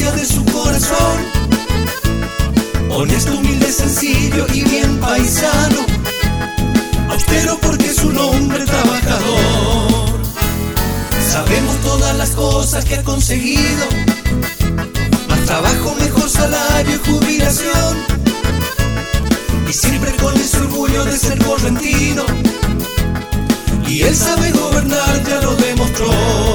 esencia de su corazón. Honesto, humilde, sencillo y bien paisano. Austero porque es un hombre trabajador. Sabemos todas las cosas que ha conseguido: más trabajo, mejor salario y jubilación. Y siempre con ese orgullo de ser correntino. Y él sabe gobernar, ya lo demostró.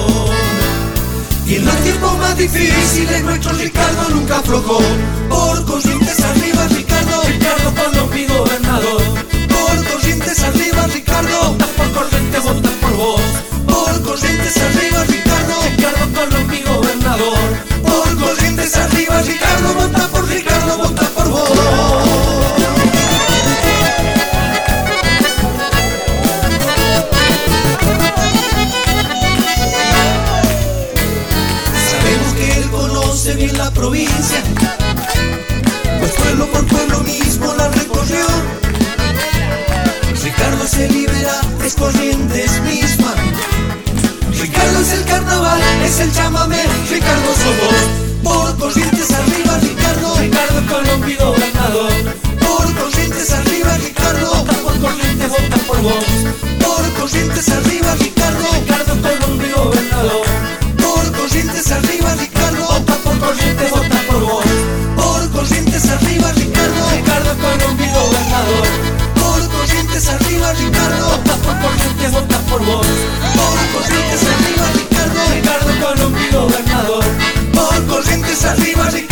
Y en los tiempos más difíciles nuestro Ricardo nunca aflojó. Por Corrientes arriba, Ricardo. Ricardo Colom, mi gobernador. Por Corrientes arriba, Ricardo. Vota por Corrientes, vota por vos. Por Corrientes arriba, Ricardo. Ricardo Colom, mi gobernador. Por Corrientes arriba, Ricardo. Vota por Ricardo, vota por vos. Sabemos que él conoce bien la provincia, pues pueblo por pueblo mismo la recorrió. Ricardo se libera, es Corrientes misma. Ricardo es el carnaval, es el chamamé. Ricardo somos. Por Corrientes arriba, Ricardo. Ricardo Colom, mi gobernador. Por Corrientes arriba, Ricardo. Vota por Corrientes, vota por vos. Por Corrientes arriba, Ricardo. Ricardo Colom, mi gobernador. Por Corrientes arriba, Ricardo. Vota por Corrientes, vota por vos. Por Corrientes arriba, Ricardo. Ricardo Colom, mi gobernador. Por Corrientes arriba, Ricardo. Vota por Corrientes, vota por vos. Por Corrientes arriba, Ricardo. Ricardo Colom, mi gobernador. Por Corrientes arriba, Ricardo.